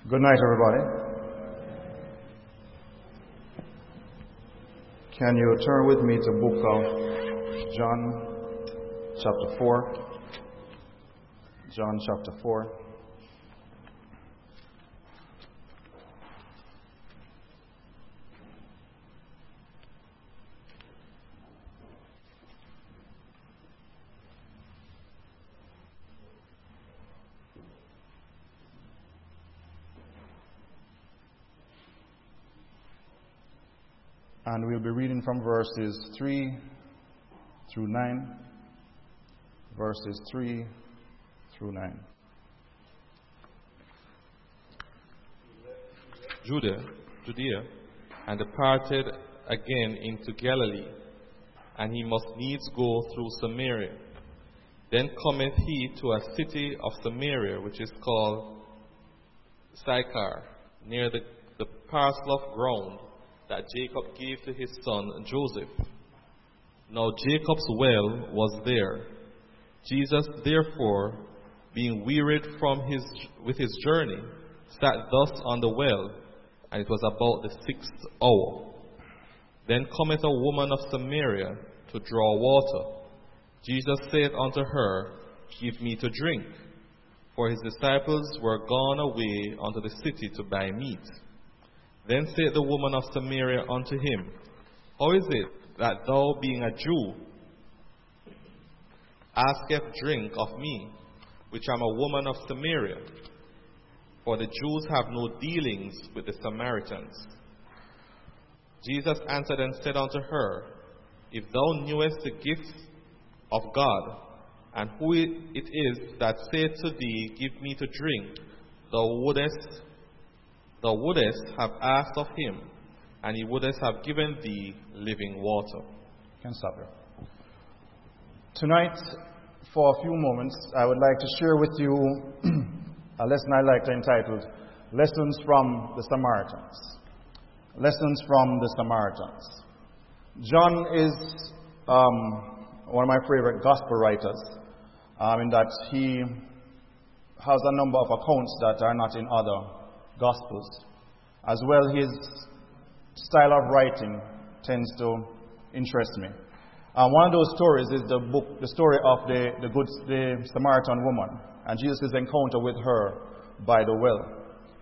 Good night, everybody. Can you turn with me to book of John, chapter 4? John, chapter 4. And we'll be reading from verses 3 through 9. Verses 3 through 9. Judea, and departed again into Galilee, and he must needs go through Samaria. Then cometh he to a city of Samaria, which is called Sychar, near the parcel of ground that Jacob gave to his son Joseph. Now Jacob's well was there. Jesus, therefore, being wearied with his journey, sat thus on the well, and it was about the 6th hour. Then cometh a woman of Samaria to draw water. Jesus said unto her, Give me to drink. For his disciples were gone away unto the city to buy meat. Then said the woman of Samaria unto him, How is it that thou, being a Jew, asketh drink of me, which am a woman of Samaria? For the Jews have no dealings with the Samaritans. Jesus answered and said unto her, If thou knewest the gift of God, and who it is that saith to thee, Give me to drink, thou wouldest have asked of him, and he wouldest have given thee living water. You can stop here. Tonight, for a few moments, I would like to share with you a lesson I like to entitle Lessons from the Samaritans. Lessons from the Samaritans. John is one of my favorite gospel writers, in that he has a number of accounts that are not in other Gospels. As well, his style of writing tends to interest me. One of those stories is the story of the Samaritan woman and Jesus' encounter with her by the well.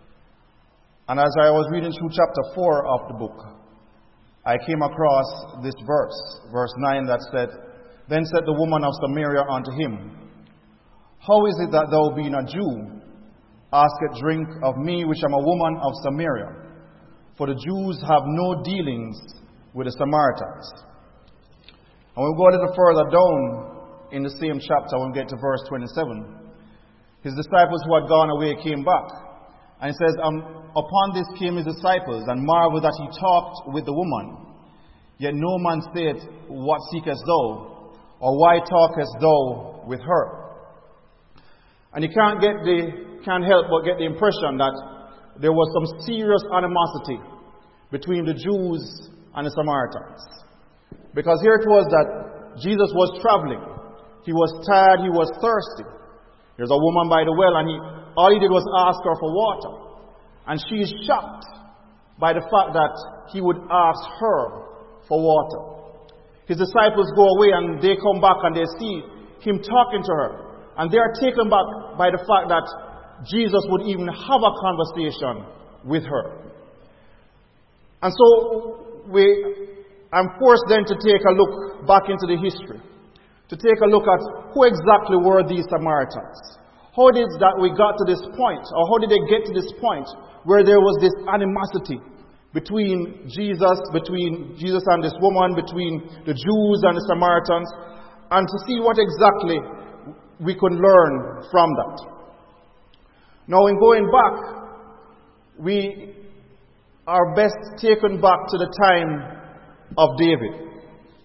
And as I was reading through chapter 4 of the book, I came across this verse 9 that said, Then said the woman of Samaria unto him, How is it that thou, being a Jew, asketh drink of me, which am a woman of Samaria? For the Jews have no dealings with the Samaritans. And we'll go a little further down in the same chapter when we get to verse 27. His disciples who had gone away came back. And it says, Upon this came his disciples, and marveled that he talked with the woman. Yet no man said, What seekest thou? Or why talkest thou with her? And you can't help but get the impression that there was some serious animosity between the Jews and the Samaritans. Because here it was that Jesus was traveling. He was tired, he was thirsty. There's a woman by the well, and all he did was ask her for water. And she is shocked by the fact that he would ask her for water. His disciples go away and they come back and they see him talking to her. And they are taken back by the fact that Jesus would even have a conversation with her. And so I'm forced then to take a look back into the history, to take a look at who exactly were these Samaritans. How did it that we got to this point, or how did they get to this point where there was this animosity between Jesus and this woman, between the Jews and the Samaritans, and to see what exactly we could learn from that. Now, in going back, we are best taken back to the time of David.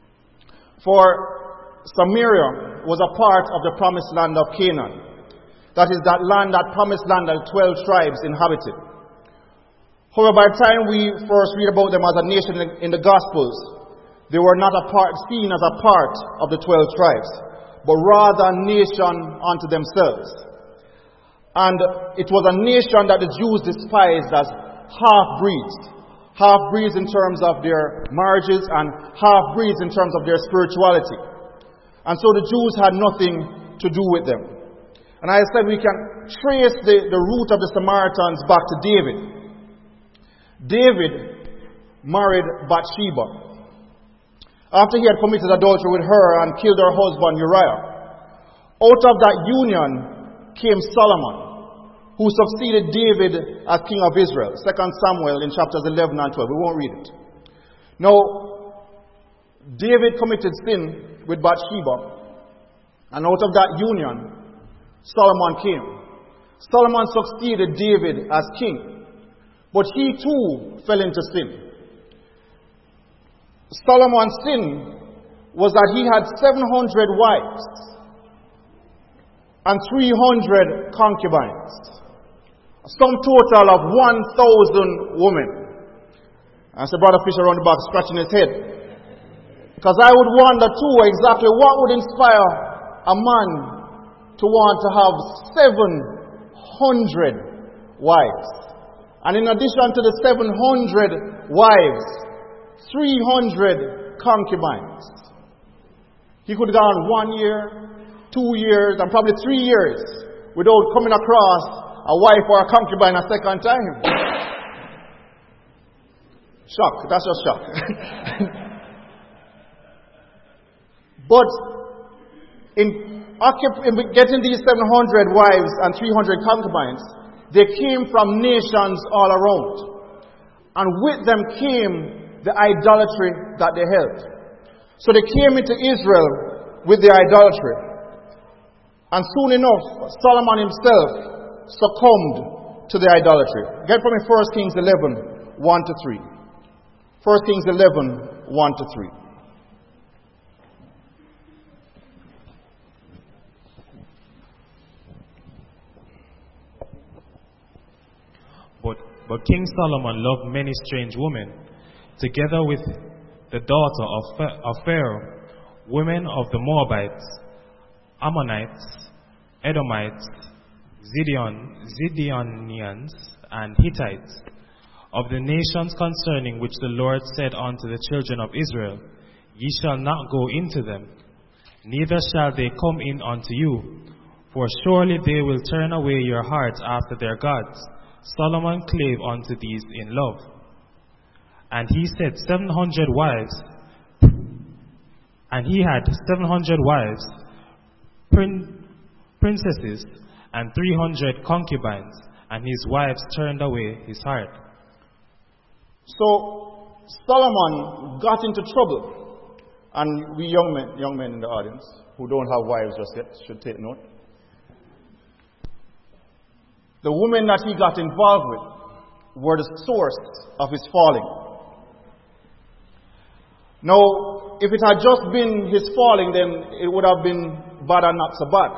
For Samaria was a part of the promised land of Canaan. That is that land, that promised land that 12 tribes inhabited. However, by the time we first read about them as a nation in the Gospels, they were not seen as a part of the 12 tribes, but rather a nation unto themselves. And it was a nation that the Jews despised as half-breeds. Half-breeds in terms of their marriages and half-breeds in terms of their spirituality. And so the Jews had nothing to do with them. And I said we can trace the root of the Samaritans back to David. David married Bathsheba after he had committed adultery with her and killed her husband Uriah. Out of that union came Solomon, who succeeded David as king of Israel. 2 Samuel in chapters 11 and 12. We won't read it. Now, David committed sin with Bathsheba, and out of that union, Solomon came. Solomon succeeded David as king, but he too fell into sin. Solomon's sin was that he had 700 wives and 300 concubines. Some total of 1,000 women. And so Brother Fisher around the back scratching his head. Because I would wonder too exactly what would inspire a man to want to have 700 wives. And in addition to the 700 wives, 300 concubines. He could have gone 1 year, 2 years, and probably 3 years without coming across a wife or a concubine a second time. Shock. That's just shock. But in getting these 700 wives and 300 concubines, they came from nations all around. And with them came the idolatry that they held. So they came into Israel with the idolatry. And soon enough, Solomon himself succumbed to the idolatry. Get from me 1 Kings 11, 1 to 3. 1 Kings 11, 1 to 3. But King Solomon loved many strange women, together with the daughter of Pharaoh, women of the Moabites, Ammonites, Edomites, Zidonians, and Hittites, of the nations concerning which the Lord said unto the children of Israel, Ye shall not go into them, neither shall they come in unto you, for surely they will turn away your hearts after their gods. Solomon clave unto these in love. And he said 700 wives, and he had 700 wives, princesses, and 300 concubines, and his wives turned away his heart. So Solomon got into trouble, and we young men in the audience who don't have wives just yet should take note. The women that he got involved with were the source of his falling. Now, if it had just been his falling, then it would have been bad and not so bad.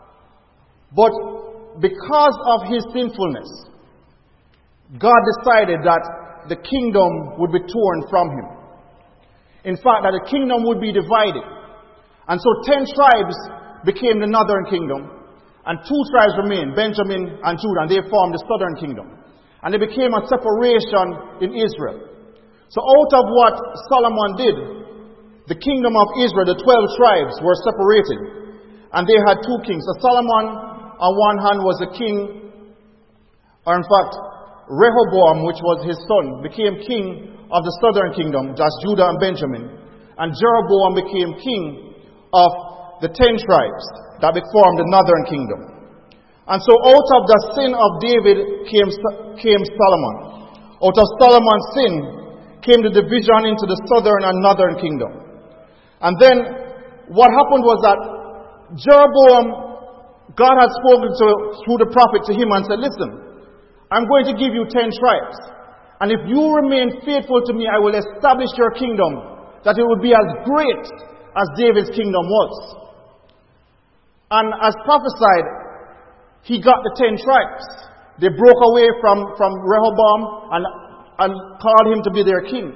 But because of his sinfulness, God decided that the kingdom would be torn from him. In fact, that the kingdom would be divided. And so 10 tribes became the northern kingdom, and 2 tribes remained, Benjamin and Judah, and they formed the southern kingdom. And there became a separation in Israel. So out of what Solomon did, the kingdom of Israel, the 12 tribes, were separated. And they had 2 kings. So Solomon, on one hand, was a king, or in fact, Rehoboam, which was his son, became king of the southern kingdom, that's Judah and Benjamin. And Jeroboam became king of the 10 tribes that formed the northern kingdom. And so out of the sin of David came Solomon. Out of Solomon's sin came the division into the southern and northern kingdom. And then what happened was that Jeroboam, God had spoken through the prophet to him and said, listen, I'm going to give you 10 tribes. And if you remain faithful to me, I will establish your kingdom, that it will be as great as David's kingdom was. And as prophesied, he got the 10 tribes. They broke away from Rehoboam and called him to be their king.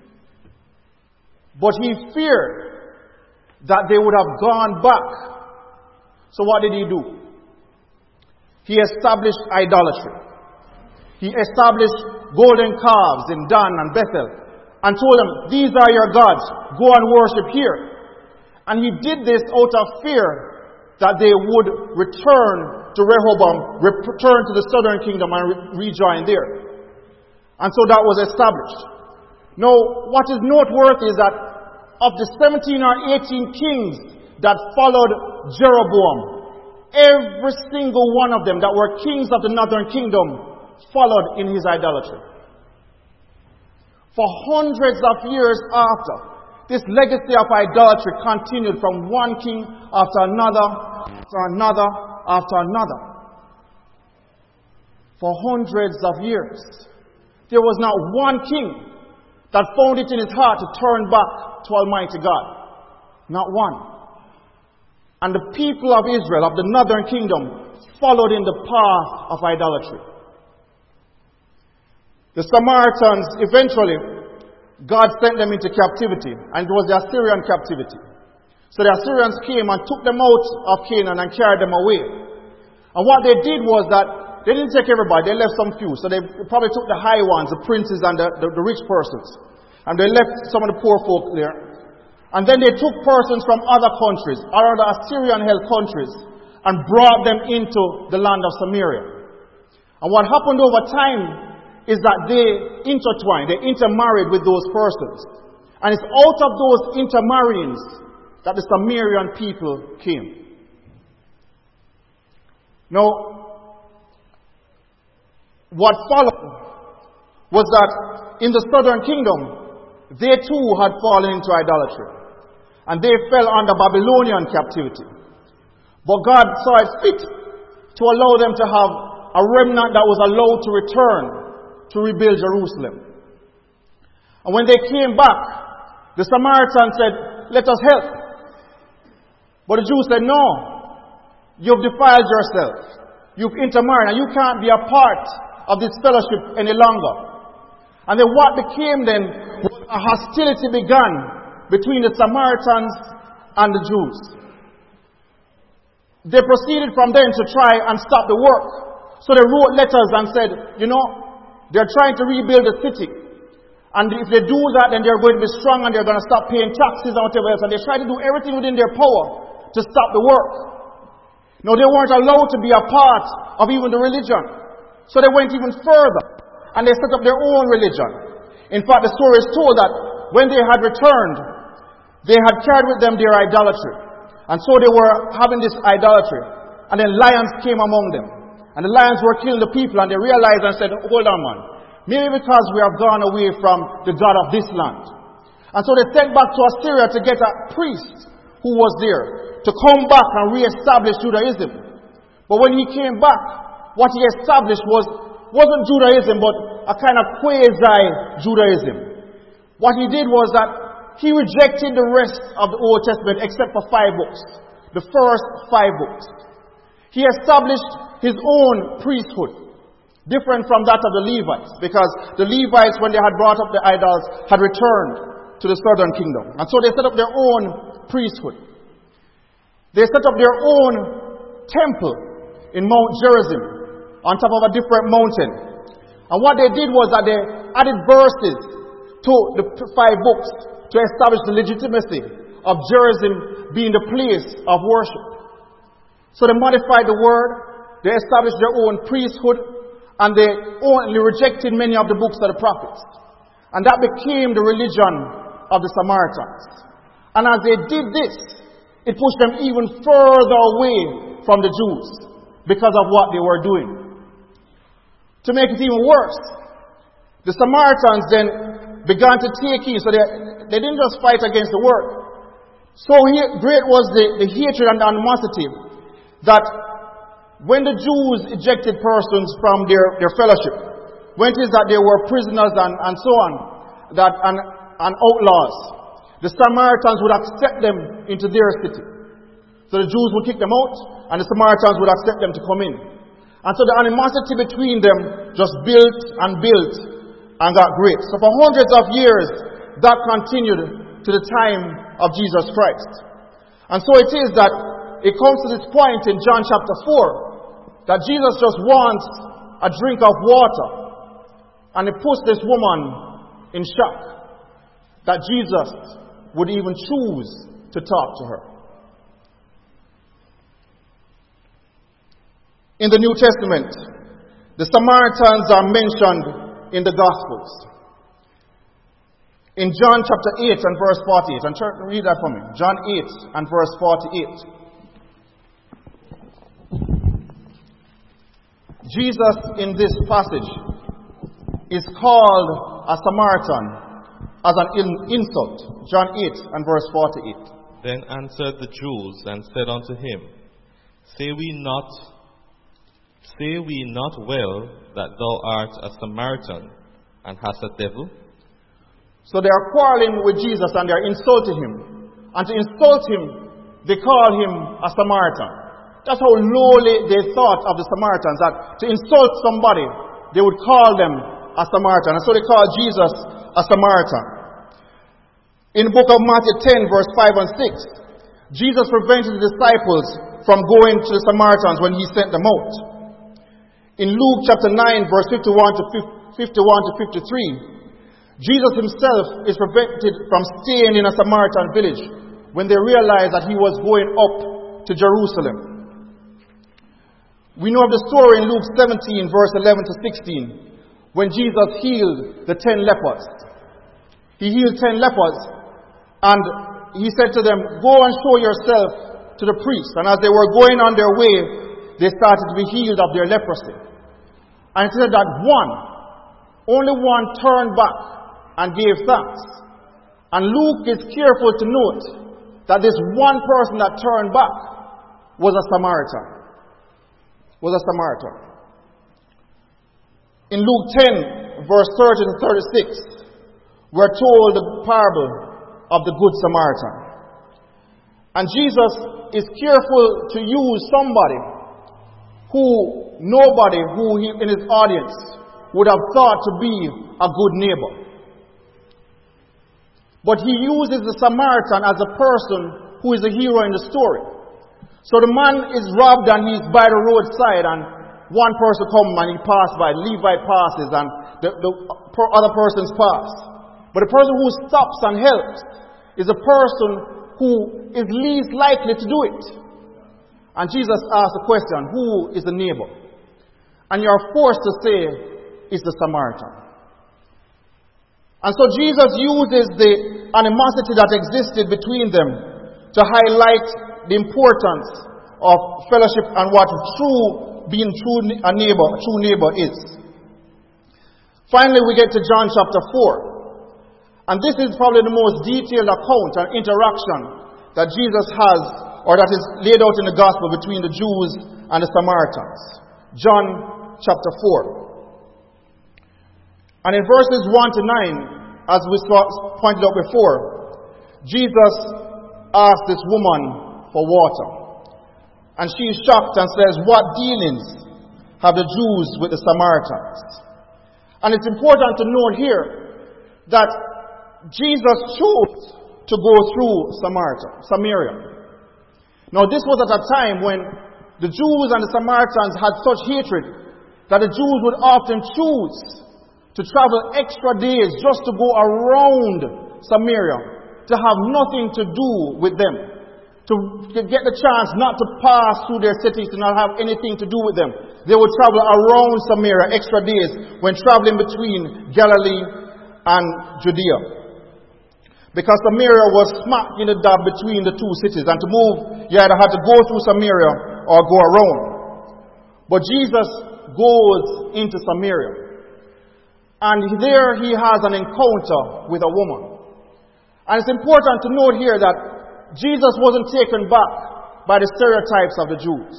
But he feared that they would have gone back. So what did he do? he established idolatry. He established golden calves in Dan and Bethel and told them, these are your gods, go and worship here. And he did this out of fear that they would return to Rehoboam, return to the southern kingdom and rejoin there. And so that was established. Now, what is noteworthy is that of the 17 or 18 kings that followed Jeroboam, every single one of them that were kings of the northern kingdom followed in his idolatry. For hundreds of years after, this legacy of idolatry continued from one king after another, after another, after another. For hundreds of years. There was not one king that found it in his heart to turn back to Almighty God. Not one. And the people of Israel, of the northern kingdom, followed in the path of idolatry. The Samaritans, eventually, God sent them into captivity, and it was the Assyrian captivity. So the Assyrians came and took them out of Canaan and carried them away. And what they did was that they didn't take everybody, they left some few. So they probably took the high ones, the princes and the rich persons. And they left some of the poor folk there. And then they took persons from other countries, or other Assyrian-held countries, and brought them into the land of Samaria. And what happened over time is that they intertwined, they intermarried with those persons. And it's out of those intermarryings that the Sumerian people came. Now, what followed was that in the southern kingdom, they too had fallen into idolatry. And they fell under Babylonian captivity. But God saw it fit to allow them to have a remnant that was allowed to return to rebuild Jerusalem. And when they came back, the Samaritans said, let us help. But the Jews said, no, you've defiled yourself. You've intermarried and you can't be a part of this fellowship any longer. And then what became then was a hostility began between the Samaritans and the Jews. They proceeded from then to try and stop the work. So they wrote letters and said, they're trying to rebuild the city. And if they do that, then they're going to be strong and they're going to stop paying taxes and whatever else. And they try to do everything within their power to stop the work. No, they weren't allowed to be a part of even the religion. So they went even further. And they set up their own religion. In fact, the story is told that when they had returned, they had carried with them their idolatry. And so they were having this idolatry. And then lions came among them. And the lions were killing the people, and they realized and said, hold on, man. Maybe because we have gone away from the God of this land. And so they sent back to Assyria to get a priest who was there to come back and re-establish Judaism. But when he came back, what he established wasn't Judaism, but a kind of quasi-Judaism. What he did was that he rejected the rest of the Old Testament except for 5 books. The first 5 books. He established his own priesthood, different from that of the Levites, because the Levites, when they had brought up the idols, had returned to the southern kingdom. And so they set up their own priesthood. They set up their own temple in Mount Gerizim, on top of a different mountain. And what they did was that they added verses to the 5 books to establish the legitimacy of Gerizim being the place of worship. So they modified the word. They established their own priesthood, and they only rejected many of the books of the prophets. And that became the religion of the Samaritans. And as they did this, it pushed them even further away from the Jews because of what they were doing. To make it even worse, the Samaritans then began to take heed. So they didn't just fight against the word. So great was the hatred and the animosity that when the Jews ejected persons from their fellowship, when it is that they were prisoners and so on, and outlaws, the Samaritans would accept them into their city. So the Jews would kick them out, and the Samaritans would accept them to come in. And so the animosity between them just built and built and got great. So for hundreds of years, that continued to the time of Jesus Christ. And so it is that it comes to this point in John chapter 4, that Jesus just wants a drink of water. And it puts this woman in shock that Jesus would even choose to talk to her. In the New Testament, the Samaritans are mentioned in the Gospels. In John chapter 8 and verse 48, and read that for me. John 8 and verse 48. Jesus in this passage is called a Samaritan as an insult. John 8 and verse 48. Then answered the Jews and said unto him, Say we not well that thou art a Samaritan and hast a devil? So they are quarreling with Jesus and they are insulting him. And to insult him, they call him a Samaritan. That's how lowly they thought of the Samaritans, that to insult somebody, they would call them a Samaritan. And so they call Jesus a Samaritan. In the book of Matthew 10, verse 5 and 6, Jesus prevented the disciples from going to the Samaritans when he sent them out. In Luke chapter 9, verse 51 to 53, Jesus himself is prevented from staying in a Samaritan village when they realized that he was going up to Jerusalem. We know of the story in Luke 17, verse 11 to 16, when Jesus healed the 10 lepers. He healed 10 lepers, and he said to them, Go and show yourself to the priest. And as they were going on their way, they started to be healed of their leprosy. And it said that only one turned back and gave thanks. And Luke is careful to note that this one person that turned back was a Samaritan. In Luke 10, verse 30 to 36, we're told the parable of the Good Samaritan. And Jesus is careful to use somebody who nobody in his audience would have thought to be a good neighbor. But he uses the Samaritan as a person who is a hero in the story. So the man is robbed and he's by the roadside, and one person comes and he passes by. The Levite passes and the other persons pass. But the person who stops and helps is a person who is least likely to do it. And Jesus asks the question, who is the neighbor? And you're forced to say, it's the Samaritan. And so Jesus uses the animosity that existed between them to highlight the importance of fellowship and what being a true neighbor is. Finally, we get to John chapter 4. And this is probably the most detailed account and interaction that Jesus has, or that is laid out in the gospel between the Jews and the Samaritans. John chapter 4. And in verses 1 to 9, as we pointed out before, Jesus asked this woman for water. And she is shocked and says, What dealings have the Jews with the Samaritans? And it's important to note here that Jesus chose to go through Samaria. Now this was at a time when the Jews and the Samaritans had such hatred that the Jews would often choose to travel extra days just to go around Samaria, to have nothing to do with them, to get the chance not to pass through their cities, to not have anything to do with them. They would travel around Samaria extra days when traveling between Galilee and Judea. Because Samaria was smack in the dab between the two cities, and to move, you either had to go through Samaria or go around. But Jesus goes into Samaria. And there he has an encounter with a woman. And it's important to note here that Jesus wasn't taken back by the stereotypes of the Jews.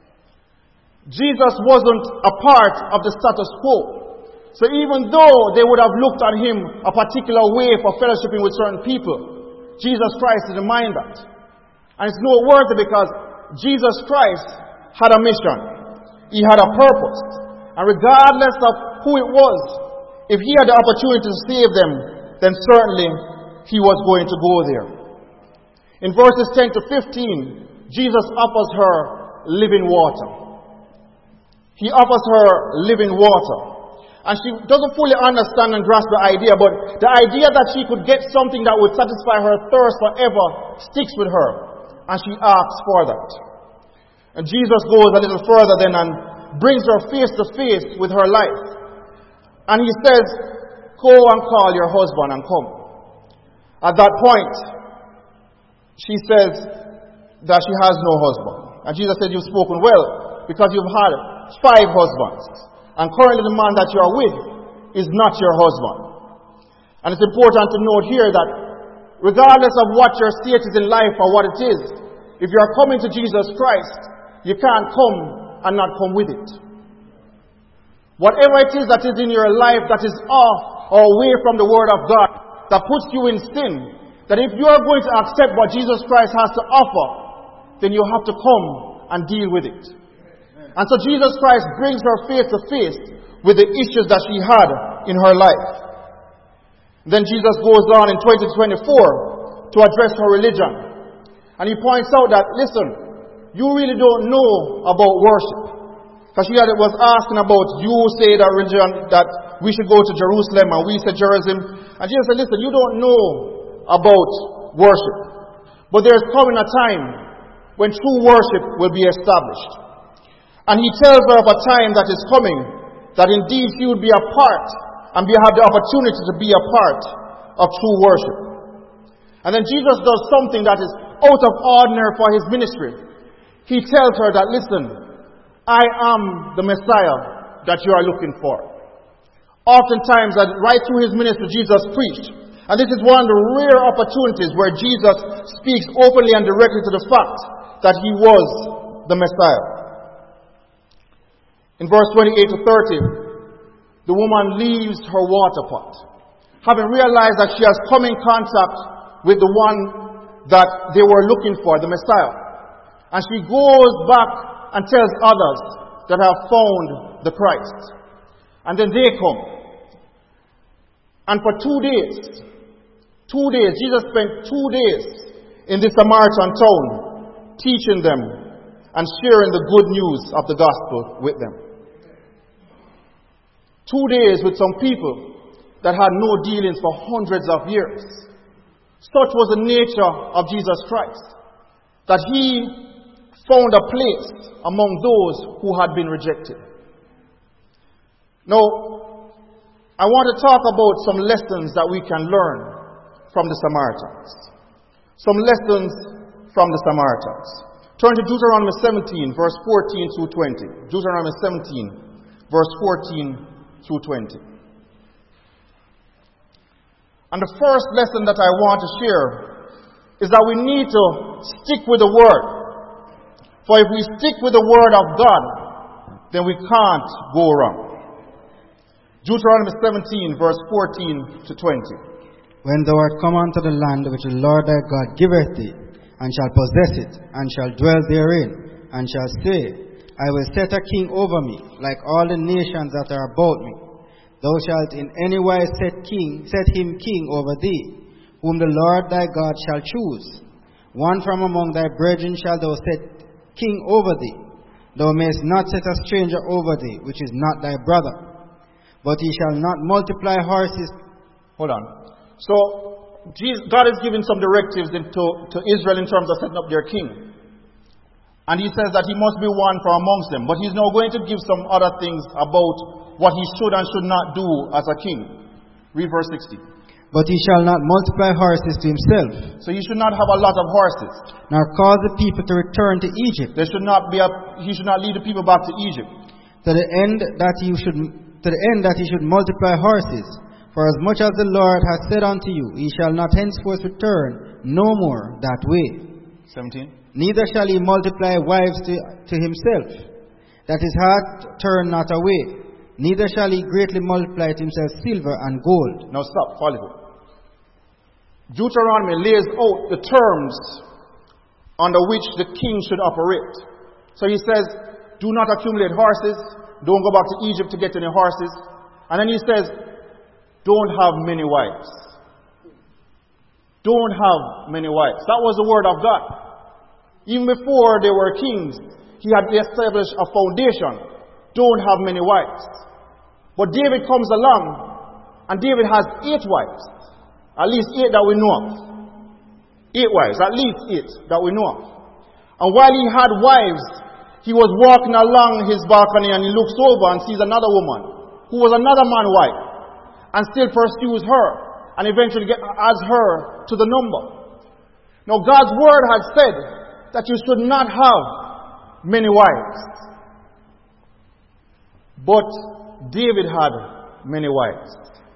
Jesus wasn't a part of the status quo. So even though they would have looked at him a particular way for fellowshipping with certain people, Jesus Christ didn't mind that. And it's noteworthy because Jesus Christ had a mission. He had a purpose. And regardless of who it was, if he had the opportunity to save them, then certainly he was going to go there. In verses 10 to 15, Jesus offers her living water. He offers her living water. And she doesn't fully understand and grasp the idea, but the idea that she could get something that would satisfy her thirst forever sticks with her. And she asks for that. And Jesus goes a little further then and brings her face to face with her life. And he says, go and call your husband and come. At that point, she says that she has no husband. And Jesus said, you've spoken well, because you've had 5 husbands. And currently the man that you are with is not your husband. And it's important to note here that regardless of what your state is in life or what it is, if you are coming to Jesus Christ, you can't come and not come with it. Whatever it is that is in your life that is off or away from the Word of God, that puts you in sin, that if you are going to accept what Jesus Christ has to offer, then you have to come and deal with it. And so Jesus Christ brings her face to face with the issues that she had in her life. Then Jesus goes on in 2024 to address her religion. And he points out that, listen, you really don't know about worship. Because she was asking about, you say that religion, that we should go to Jerusalem, and we said Jerusalem. And Jesus said, listen, you don't know about worship. But there's coming a time when true worship will be established. And he tells her of a time that is coming, that indeed she would be a part, and have the opportunity to be a part of true worship. And then Jesus does something that is out of ordinary for his ministry. He tells her that, listen, I am the Messiah that you are looking for. Oftentimes, right through his ministry, Jesus preached. And this is one of the rare opportunities where Jesus speaks openly and directly to the fact that he was the Messiah. In verse 28 to 30, the woman leaves her water pot, having realized that she has come in contact with the one that they were looking for, the Messiah. And she goes back and tells others that have found the Christ. And then they come. And for 2 days, Jesus spent 2 days in this Samaritan town, teaching them and sharing the good news of the gospel with them. 2 days with some people that had no dealings for hundreds of years. Such was the nature of Jesus Christ, that he found a place among those who had been rejected. Now, I want to talk about some lessons that we can learn from the Samaritans. Some lessons from the Samaritans. Turn to Deuteronomy 17, verse 14 through 20. Deuteronomy 17, verse 14 through 20. And the first lesson that I want to share is that we need to stick with the Word. For if we stick with the Word of God, then we can't go wrong. Deuteronomy 17, verse 14 to 20. When thou art come unto the land which the Lord thy God giveth thee, and shall possess it, and shall dwell therein, and shall say, I will set a king over me, like all the nations that are about me. Thou shalt in any wise set him king over thee, whom the Lord thy God shall choose. One from among thy brethren shall thou set king over thee. Thou mayest not set a stranger over thee, which is not thy brother. But he shall not multiply horses. Hold on. So, God is giving some directives to Israel in terms of setting up their king. And he says that he must be one from amongst them. But he's now going to give some other things about what he should and should not do as a king. Read verse 60. But he shall not multiply horses to himself. So he should not have a lot of horses. Nor cause the people to return to Egypt. He should not lead the people back to Egypt. To the end that he should multiply horses. For as much as the Lord hath said unto you, he shall not henceforth return no more that way. 17. Neither shall he multiply wives to himself, that his heart turn not away. Neither shall he greatly multiply to himself silver and gold. Now stop, follow it. Deuteronomy lays out the terms under which the king should operate. So he says, do not accumulate horses. Don't go back to Egypt to get any horses. And then he says, don't have many wives. Don't have many wives. That was the word of God. Even before they were kings, he had established a foundation don't have many wives. But David comes along, and David has 8 wives. At least 8 that we know of. 8 wives, at least 8 that we know of. And while he had wives, he was walking along his balcony and he looks over and sees another woman who was another man's wife and still pursues her and eventually adds her to the number. Now God's word had said that you should not have many wives. But David had many wives.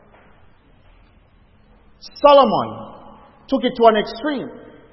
Solomon took it to an extreme.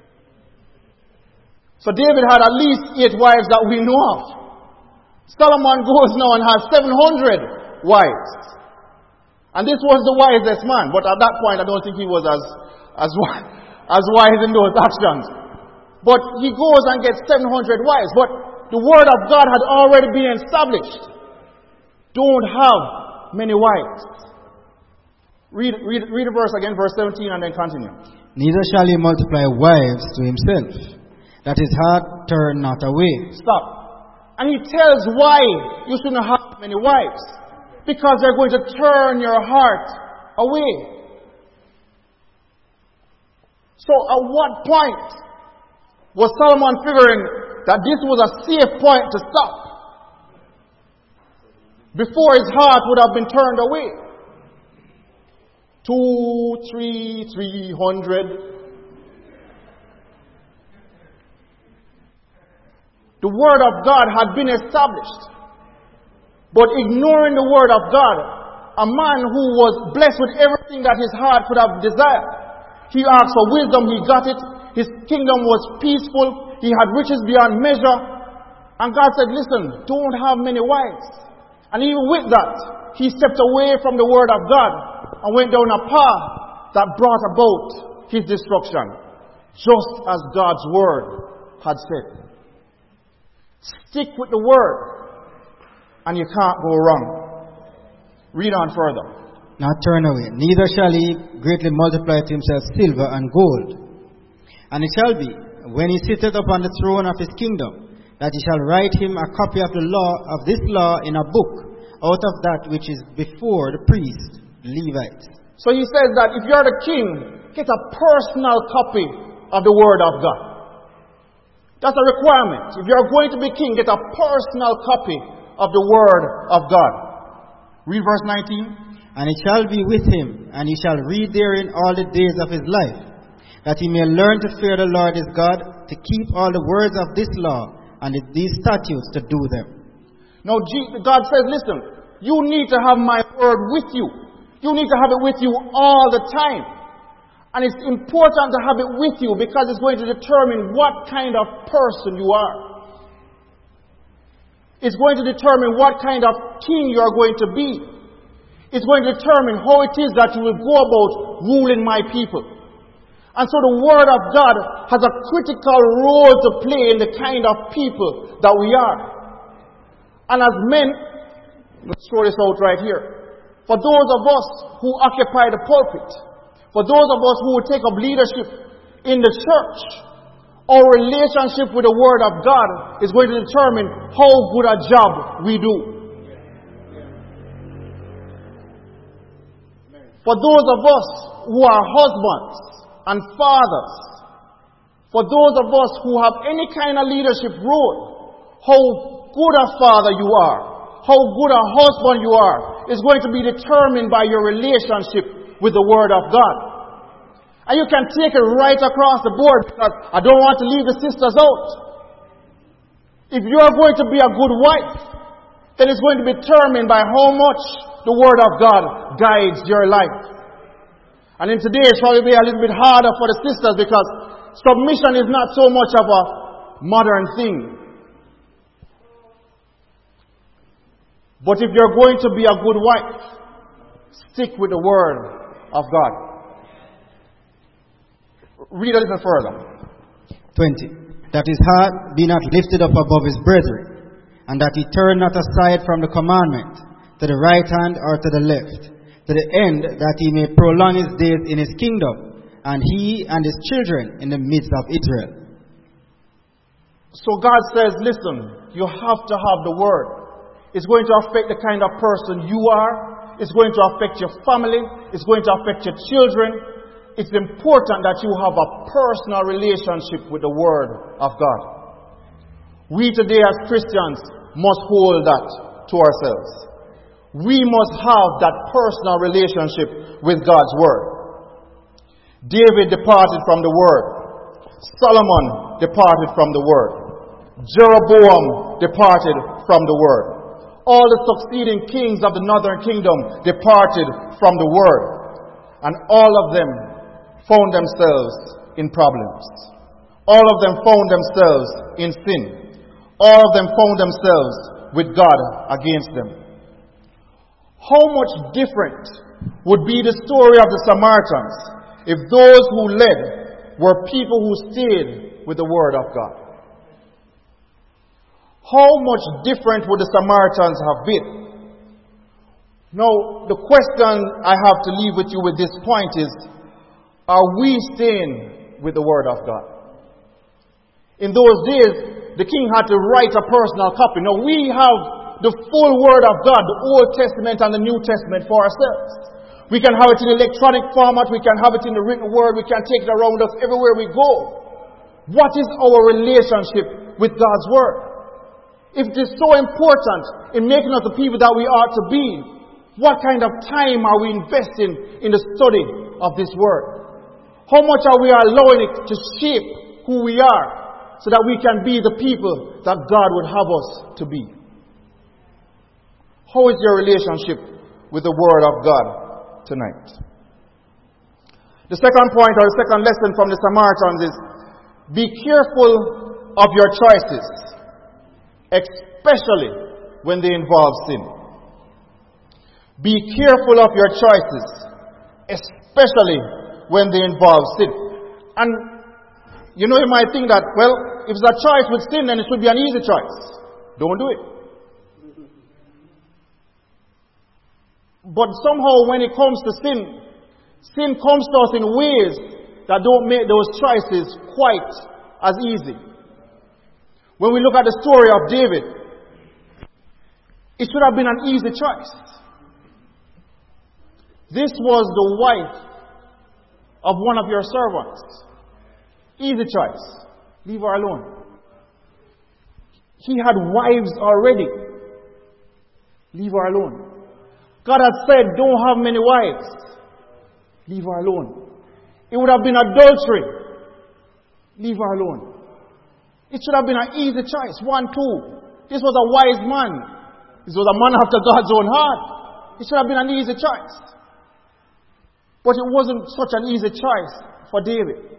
So David had at least 8 wives that we know of. Solomon goes now and has 700 wives. And this was the wisest man. But at that point, I don't think he was as wise in those actions. But he goes and gets 700 wives. But the word of God had already been established. Don't have many wives. Read the verse again, verse 17, and then continue. Neither shall he multiply wives to himself, that his heart turn not away. Stop. And he tells why you shouldn't have many wives. Because they're going to turn your heart away. So at what point was Solomon figuring that this was a safe point to stop? Before his heart would have been turned away. 200, 300. The word of God had been established. But ignoring the word of God, a man who was blessed with everything that his heart could have desired. He asked for wisdom, he got it. His kingdom was peaceful. He had riches beyond measure. And God said, listen, don't have many wives. And even with that, he stepped away from the word of God and went down a path that brought about his destruction. Just as God's word had said. Stick with the word, and you can't go wrong. Read on further. Not turn away. Neither shall he greatly multiply to himself silver and gold. And it shall be, when he sitteth upon the throne of his kingdom, that he shall write him a copy of the law of this law in a book, out of that which is before the priest, Levites. So he says that if you're the king, get a personal copy of the word of God. That's a requirement. If you're going to be king, get a personal copy of the word of God. Read verse 19. And it shall be with him, and he shall read therein all the days of his life, that he may learn to fear the Lord his God, to keep all the words of this law, and these statutes to do them. Now God says, listen, you need to have my word with you. You need to have it with you all the time. And it's important to have it with you because it's going to determine what kind of person you are. It's going to determine what kind of king you are going to be. It's going to determine how it is that you will go about ruling my people. And so the word of God has a critical role to play in the kind of people that we are. And as men, let's throw this out right here. For those of us who occupy the pulpit, for those of us who will take up leadership in the church, our relationship with the Word of God is going to determine how good a job we do. For those of us who are husbands and fathers, for those of us who have any kind of leadership role, how good a father you are, how good a husband you are, is going to be determined by your relationship with the Word of God. And you can take it right across the board because I don't want to leave the sisters out. If you are going to be a good wife, then it's going to be determined by how much the Word of God guides your life. And in today it's probably be a little bit harder for the sisters because submission is not so much of a modern thing. But if you're going to be a good wife, stick with the Word of God. Read a little further. 20. That his heart be not lifted up above his brethren, and that he turn not aside from the commandment, to the right hand or to the left, to the end that he may prolong his days in his kingdom, and he and his children in the midst of Israel. So God says, listen, you have to have the word. It's going to affect the kind of person you are. It's going to affect your family. It's going to affect your children. It's important that you have a personal relationship with the Word of God. We today as Christians must hold that to ourselves. We must have that personal relationship with God's Word. David departed from the Word. Solomon departed from the Word. Jeroboam departed from the Word. All the succeeding kings of the northern kingdom departed from the Word. And all of them found themselves in problems. All of them found themselves in sin. All of them found themselves with God against them. How much different would be the story of the Samaritans if those who led were people who stayed with the Word of God? How much different would the Samaritans have been? Now, the question I have to leave with you with this point is, are we staying with the Word of God? In those days, the king had to write a personal copy. Now, we have the full Word of God, the Old Testament and the New Testament for ourselves. We can have it in electronic format, we can have it in the written Word, we can take it around us everywhere we go. What is our relationship with God's Word? If it is so important in making us the people that we ought to be, what kind of time are we investing in the study of this Word? How much are we allowing it to shape who we are so that we can be the people that God would have us to be? How is your relationship with the Word of God tonight? The second point, or the second lesson from the Samaritans is, be careful of your choices, especially when they involve sin. Be careful of your choices, especially when they involve sin. And you might think that, well, if it's a choice with sin, then it should be an easy choice. Don't do it. But somehow when it comes to sin, sin comes to us in ways that don't make those choices quite as easy. When we look at the story of David, it should have been an easy choice. This was the wife of one of your servants. Easy choice. Leave her alone. He had wives already. Leave her alone. God had said, don't have many wives. Leave her alone. It would have been adultery. Leave her alone. It should have been an easy choice. 1, 2. This was a wise man. This was a man after God's own heart. It should have been an easy choice. But it wasn't such an easy choice for David.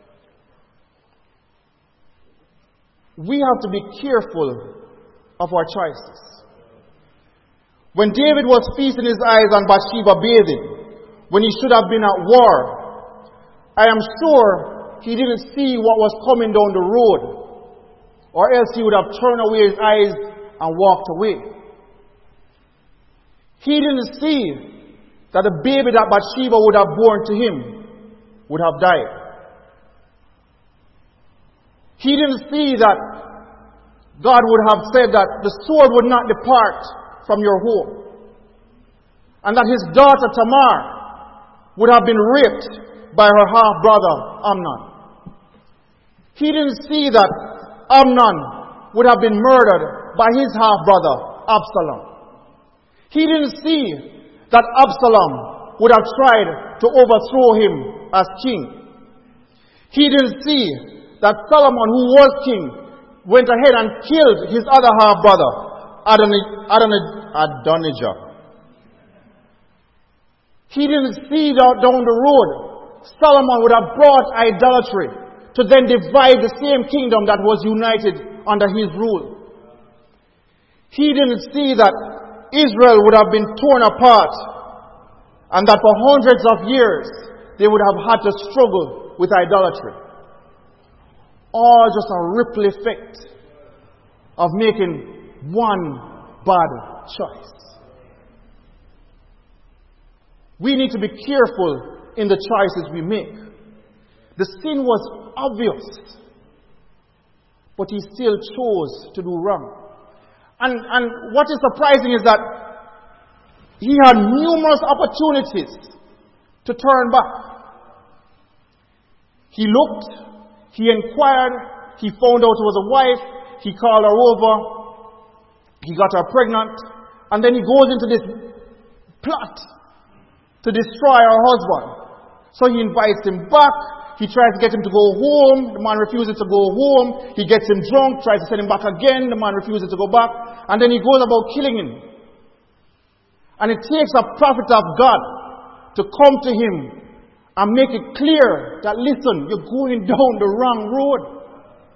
We have to be careful of our choices. When David was feasting his eyes on Bathsheba bathing, when he should have been at war, I am sure he didn't see what was coming down the road, or else he would have turned away his eyes and walked away. He didn't see that the baby that Bathsheba would have born to him would have died. He didn't see that God would have said that the sword would not depart from your home, and that his daughter Tamar would have been raped by her half-brother Amnon. He didn't see that Amnon would have been murdered by his half-brother Absalom. He didn't see that Absalom would have tried to overthrow him as king. He didn't see that Solomon, who was king, went ahead and killed his other half-brother Adonijah. He didn't see that down the road Solomon would have brought idolatry to then divide the same kingdom that was united under his rule. He didn't see that Israel would have been torn apart and that for hundreds of years they would have had to struggle with idolatry. All just a ripple effect of making one bad choice. We need to be careful in the choices we make. The sin was obvious, but he still chose to do wrong. And what is surprising is that he had numerous opportunities to turn back. He looked, he inquired, he found out it was a wife, he called her over, he got her pregnant, and then he goes into this plot to destroy her husband. So he invites him back, he tries to get him to go home, the man refuses to go home, he gets him drunk, tries to send him back again, the man refuses to go back, and then he goes about killing him. And it takes a prophet of God to come to him and make it clear that, listen, you're going down the wrong road.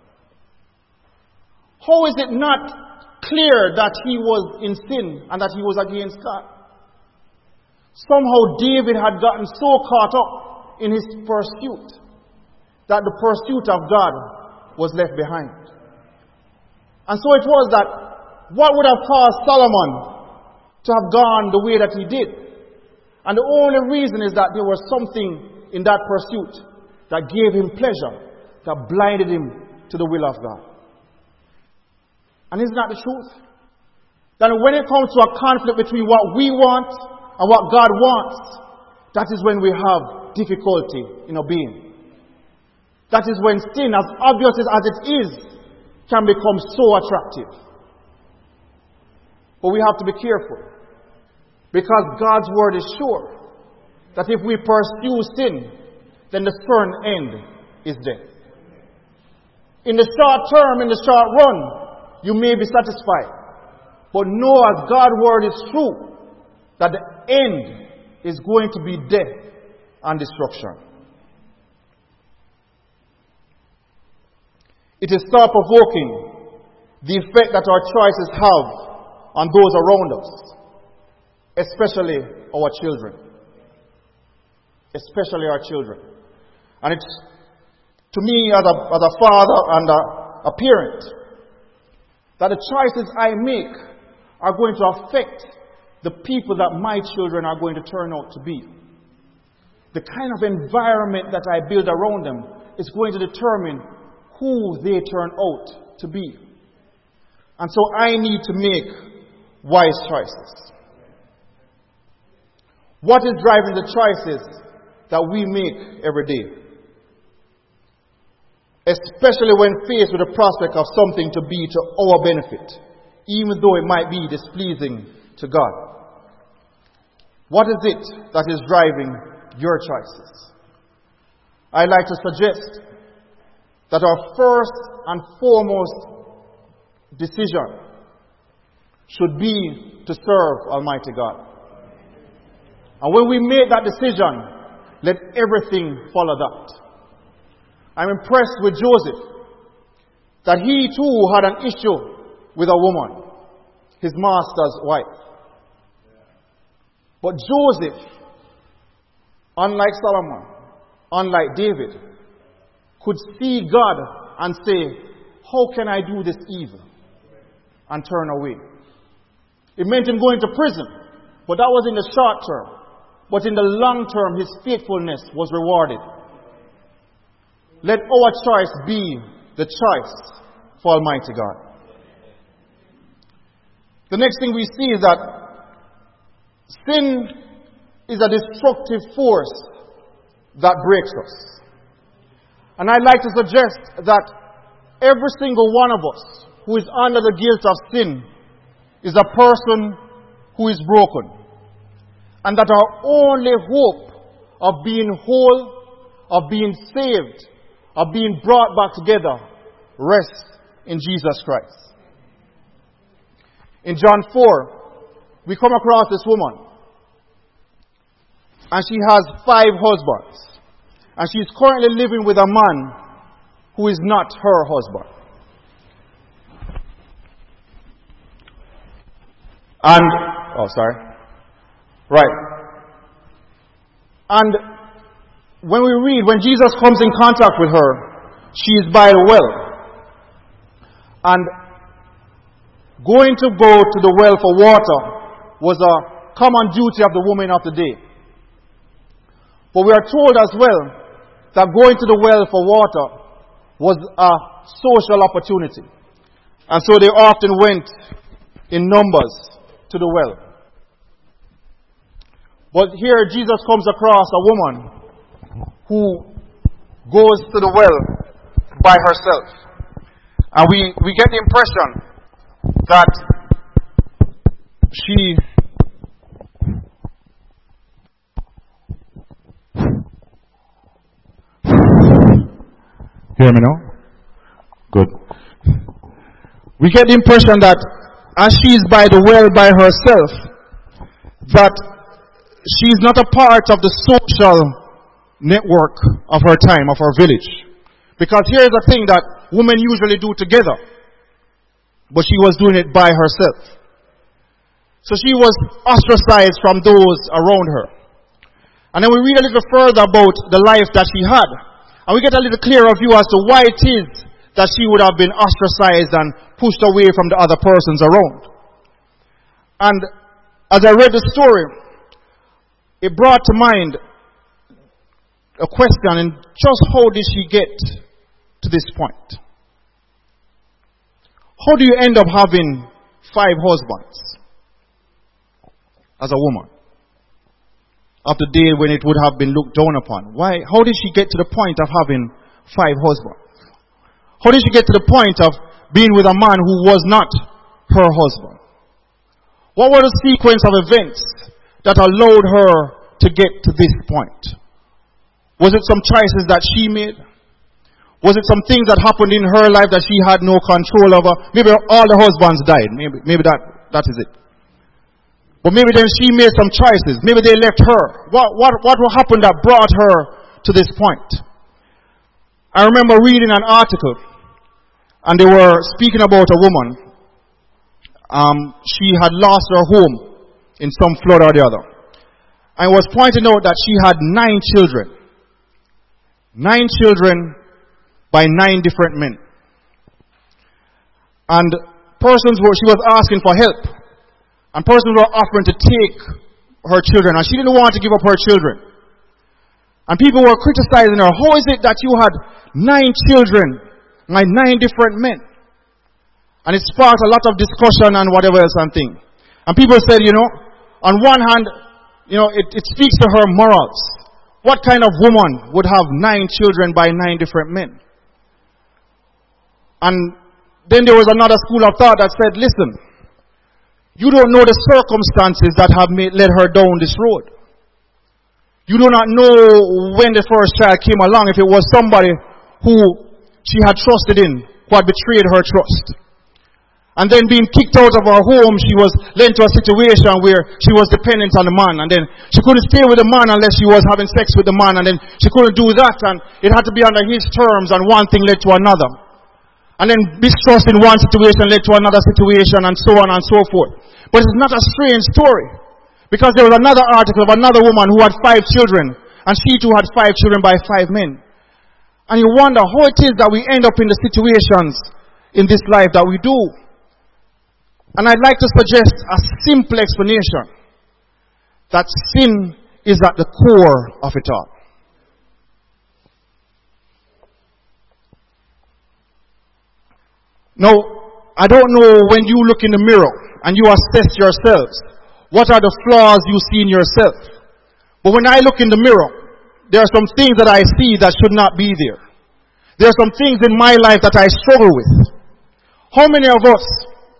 How is it not clear that he was in sin and that he was against God? Somehow David had gotten so caught up in his pursuit that the pursuit of God was left behind. And so it was that what would have caused Solomon to have gone the way that he did? And the only reason is that there was something in that pursuit that gave him pleasure, that blinded him to the will of God. And isn't that the truth? That when it comes to a conflict between what we want and what God wants, that is when we have difficulty in obeying. That is when sin, as obvious as it is, can become so attractive. But we have to be careful, because God's word is sure that if we pursue sin, then the certain end is death. In the short term, in the short run, you may be satisfied. But know, as God's word is true, that the end is going to be death and destruction. It is thought-provoking the effect that our choices have on those around us, especially our children. Especially our children. And it's, to me, as a father and a parent, that the choices I make are going to affect the people that my children are going to turn out to be. The kind of environment that I build around them is going to determine who they turn out to be. And so I need to make wise choices. What is driving the choices that we make every day? Especially when faced with the prospect of something to be to our benefit, even though it might be displeasing to God. What is it that is driving your choices? I'd like to suggest that our first and foremost decision should be to serve Almighty God. And when we make that decision, let everything follow that. I'm impressed with Joseph, that he too had an issue with a woman, his master's wife. But Joseph, unlike Solomon, unlike David, could see God and say, how can I do this evil? And turn away. It meant him going to prison, but that was in the short term. But in the long term, his faithfulness was rewarded. Let our choice be the choice for Almighty God. The next thing we see is that sin is a destructive force that breaks us. And I'd like to suggest that every single one of us who is under the guilt of sin is a person who is broken. And that our only hope of being whole, of being saved, of being brought back together rests in Jesus Christ. In John 4, we come across this woman. And she has 5 husbands. And she's currently living with a man who is not her husband. And when Jesus comes in contact with her, she is by the well. And going to go to the well for water was a common duty of the woman of the day. But we are told as well that going to the well for water was a social opportunity. And so they often went in numbers to the well. But here Jesus comes across a woman who goes to the well by herself. And we get the impression that she hear me now? Good. We get the impression that as she's by the well by herself, that she's not a part of the social network of her time, of her village. Because here's the thing that women usually do together, but she was doing it by herself. So she was ostracized from those around her. And then we read a little further about the life that she had. And we get a little clearer view as to why it is that she would have been ostracized and pushed away from the other persons around. And as I read the story, it brought to mind a question, and just how did she get to this point? How do you end up having 5 husbands as a woman? Of the day when it would have been looked down upon. Why? How did she get to the point of having 5 husbands? How did she get to the point of being with a man who was not her husband? What were the sequence of events that allowed her to get to this point? Was it some choices that she made? Was it some things that happened in her life that she had no control over? Maybe all the husbands died. Maybe that is it. But maybe then she made some choices. Maybe they left her. What happened that brought her to this point? I remember reading an article, and they were speaking about a woman. She had lost her home in some flood or the other. And it was pointing out that she had 9 children. 9 children by 9 different men. And she was asking for help. And persons were offering to take her children, and she didn't want to give up her children. And people were criticizing her. How is it that you had 9 children by 9 different men? And it sparked a lot of discussion and whatever else and thing. And people said, on one hand, it speaks to her morals. What kind of woman would have 9 children by 9 different men? And then there was another school of thought that said, listen, you don't know the circumstances that have led her down this road. You do not know when the first child came along, if it was somebody who she had trusted in, who had betrayed her trust. And then being kicked out of her home, she was led to a situation where she was dependent on the man. And then she couldn't stay with the man unless she was having sex with the man. And then she couldn't do that, and it had to be under his terms, and one thing led to another. And then mistrust in one situation led to another situation, and so on and so forth. But it's not a strange story. Because there was another article of another woman who had 5 children, and she too had 5 children by 5 men. And you wonder how it is that we end up in the situations in this life that we do. And I'd like to suggest a simple explanation. That sin is at the core of it all. Now, I don't know when you look in the mirror and you assess yourselves, what are the flaws you see in yourself? But when I look in the mirror, there are some things that I see that should not be there. There are some things in my life that I struggle with. How many of us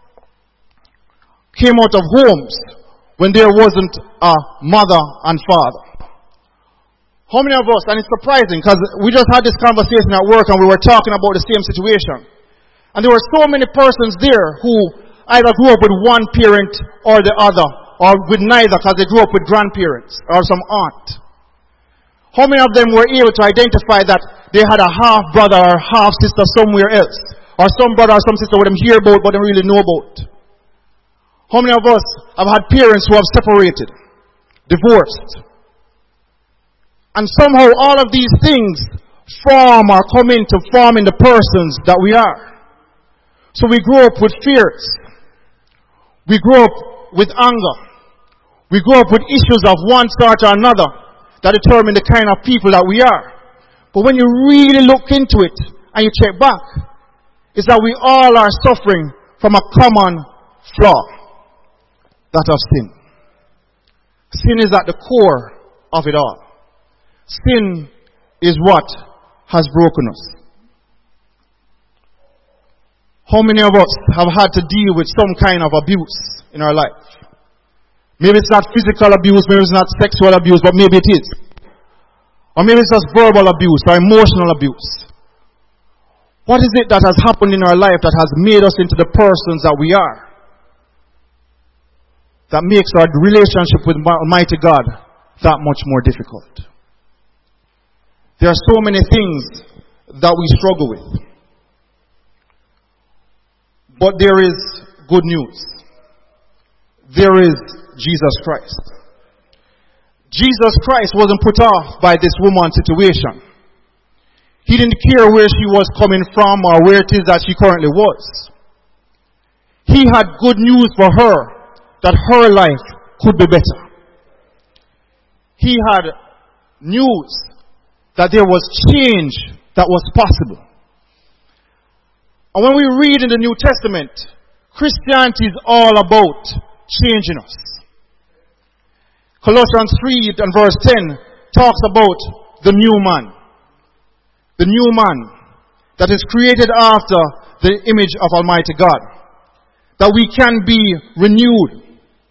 came out of homes when there wasn't a mother and father? How many of us, and it's surprising because we just had this conversation at work and we were talking about the same situation. And there were so many persons there who either grew up with one parent or the other, or with neither because they grew up with grandparents or some aunt. How many of them were able to identify that they had a half brother or half sister somewhere else, or some brother or some sister with them hear about but don't really know about? How many of us have had parents who have separated, divorced? And somehow all of these things form or come into forming the persons that we are. So we grow up with fears. We grow up with anger. We grow up with issues of one sort or another that determine the kind of people that we are. But when you really look into it and you check back, it's that we all are suffering from a common flaw. that of sin. Sin is at the core of it all. Sin is what has broken us. How many of us have had to deal with some kind of abuse in our life? Maybe it's not physical abuse, maybe it's not sexual abuse, but maybe it is. Or maybe it's just verbal abuse or emotional abuse. What is it that has happened in our life that has made us into the persons that we are? That makes our relationship with Almighty God that much more difficult. There are so many things that we struggle with. But there is good news. There is Jesus Christ. Jesus Christ wasn't put off by this woman's situation. He didn't care where she was coming from or where it is that she currently was. He had good news for her, that her life could be better. He had news that there was change that was possible. And when we read in the New Testament, Christianity is all about changing us. Colossians 3 and verse 10 talks about the new man. The new man that is created after the image of Almighty God. That we can be renewed.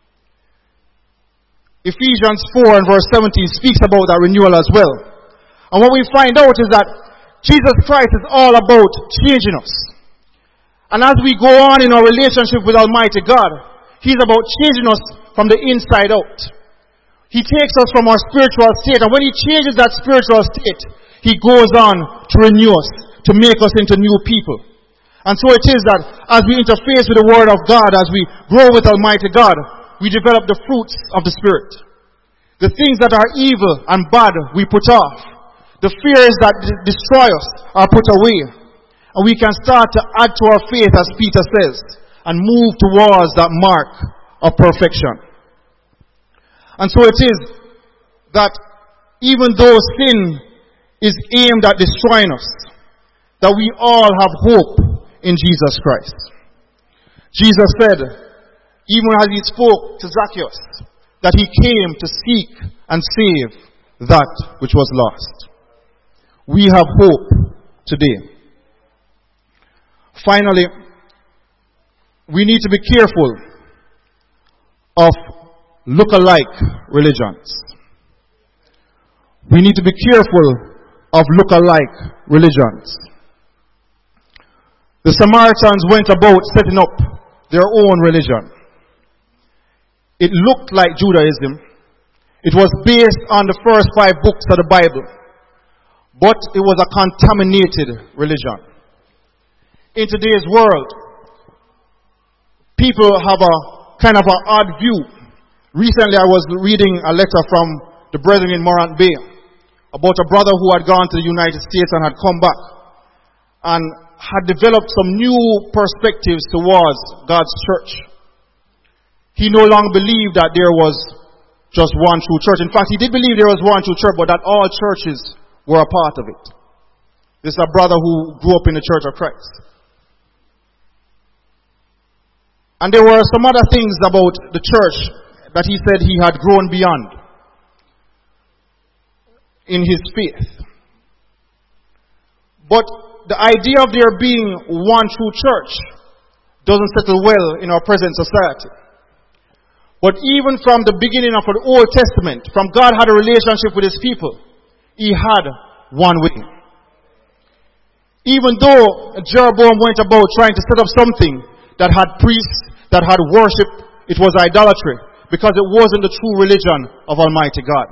Ephesians 4 and verse 17 speaks about that renewal as well. And what we find out is that Jesus Christ is all about changing us. And as we go on in our relationship with Almighty God, He's about changing us from the inside out. He takes us from our spiritual state, and when He changes that spiritual state, He goes on to renew us, to make us into new people. And so it is that as we interface with the Word of God, as we grow with Almighty God, we develop the fruits of the Spirit. The things that are evil and bad, we put off. The fears that destroy us are put away. And we can start to add to our faith, as Peter says, and move towards that mark of perfection. And so it is that even though sin is aimed at destroying us, that we all have hope in Jesus Christ. Jesus said, even as He spoke to Zacchaeus, that He came to seek and save that which was lost. We have hope today. Finally, we need to be careful of look-alike religions. We need to be careful of look-alike religions. The Samaritans went about setting up their own religion. It looked like Judaism. It was based on the first 5 books of the Bible. But it was a contaminated religion. In today's world, people have a kind of an odd view. Recently I was reading a letter from the brethren in Morant Bay about a brother who had gone to the United States and had come back and had developed some new perspectives towards God's church. He no longer believed that there was just one true church. In fact, he did believe there was one true church, but that all churches were a part of it. This is a brother who grew up in the Church of Christ. And there were some other things about the church that he said he had grown beyond in his faith. But the idea of there being one true church doesn't settle well in our present society. But even from the beginning of the Old Testament, from God had a relationship with His people, He had one way. Even though Jeroboam went about trying to set up something that had priests, that had worship, it was idolatry, because it wasn't the true religion of Almighty God.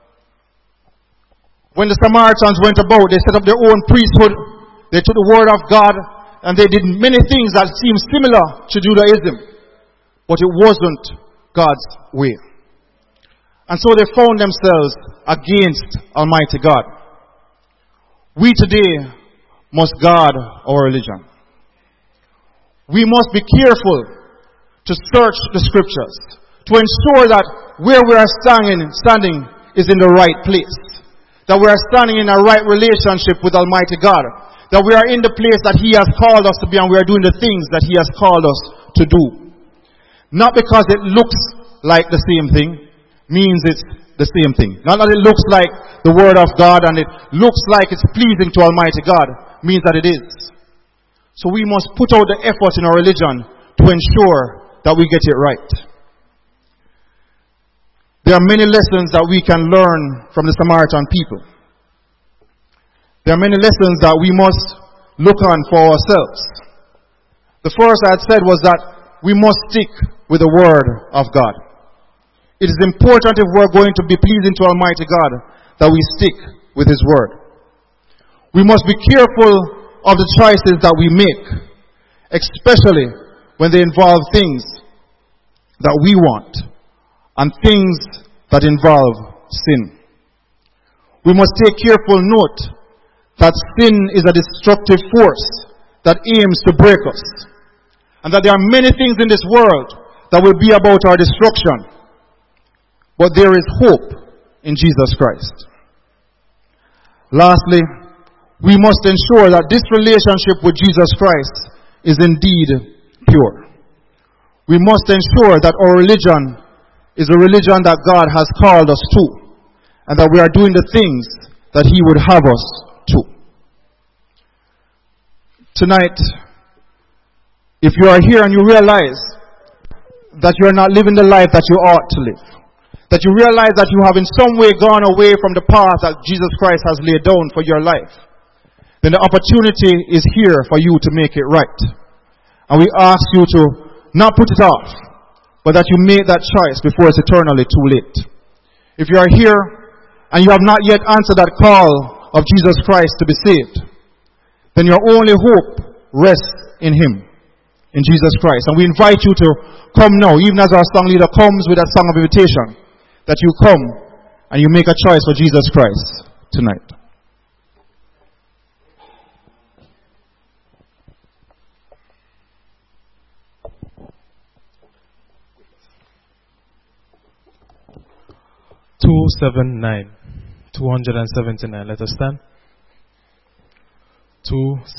When the Samaritans went about, they set up their own priesthood, they took the word of God, and they did many things that seemed similar to Judaism, but it wasn't God's way. And so they found themselves against Almighty God. We today must guard our religion. We must be careful to search the scriptures, to ensure that where we are standing is in the right place, that we are standing in a right relationship with Almighty God, that we are in the place that He has called us to be, and we are doing the things that He has called us to do. not because it looks like the same thing, means it's the same thing. Not that it looks like the Word of God and it looks like it's pleasing to Almighty God, means that it is. So we must put out the effort in our religion to ensure that we get it right. There are many lessons that we can learn from the Samaritan people. There are many lessons that we must look on for ourselves. The first I had said was that we must stick with the Word of God. It is important if we're going to be pleasing to Almighty God that we stick with His Word. We must be careful of the choices that we make, especially when they involve things that we want and things that involve sin. We must take careful note that sin is a destructive force that aims to break us, and that there are many things in this world that will be about our destruction, but there is hope in Jesus Christ. Lastly, we must ensure that this relationship with Jesus Christ is indeed pure. We must ensure that our religion is a religion that God has called us to, and that we are doing the things that He would have us to. Tonight, if you are here and you realize that you are not living the life that you ought to live, that you realize that you have in some way gone away from the path that Jesus Christ has laid down for your life, then the opportunity is here for you to make it right. And we ask you to not put it off, but that you make that choice before it's eternally too late. If you are here and you have not yet answered that call of Jesus Christ to be saved, then your only hope rests in Him, in Jesus Christ. And we invite you to come now, even as our song leader comes with that song of invitation, that you come and you make a choice for Jesus Christ tonight. $279. Let us stand.